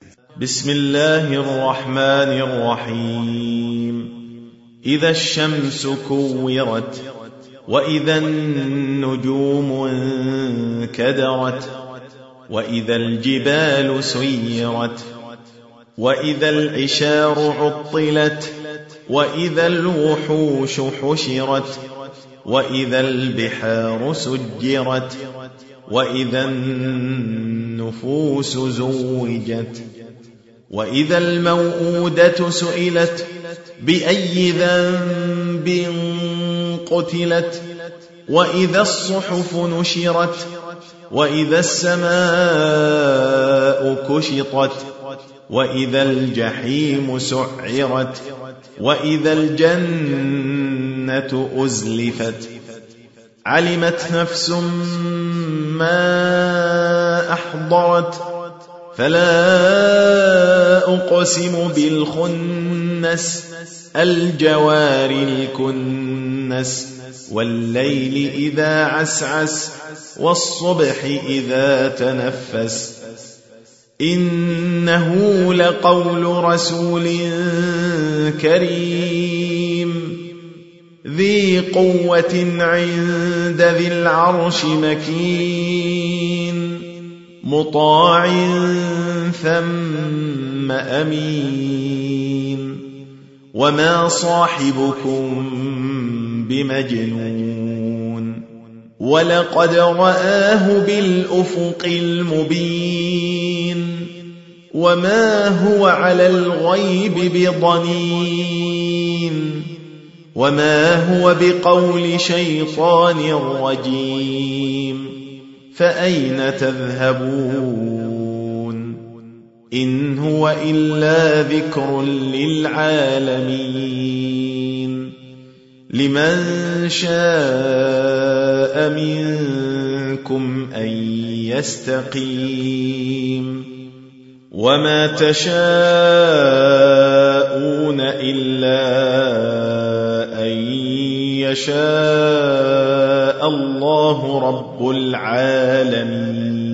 بسم الله الرحمن الرحيم. إذا الشمس كورت وإذا النجوم انكدرت وإذا الجبال سيرت وإذا العشار عطلت وإذا الوحوش حشرت وإذا البحار سجرت وإذا النفوس زوجت وإذا الموءودة سئلت بأي ذنب قتلت وإذا الصحف نشرت وإذا السماء كشطت وإذا الجحيم سعرت وإذا الجنة أزلفت علمت نفس ما أحضرت فلا أقسم بالخنس الجوار الكنس والليل إذا عسعس والصبح إذا تنفس إنه لقول رسول كريم ذي قوة عند ذي العرش مكين مطاع ثم أمين وما صاحبكم بمجنون ولقد رآه بالأفق المبين وما هو على الغيب بضنين وما هو بقول شيطان رجيم فأين تذهبون إن هو إلا ذكر للعالمين لمن شاء منكم أن يستقيم وما تشاءون إلا أن يشاء الله رب العالمين.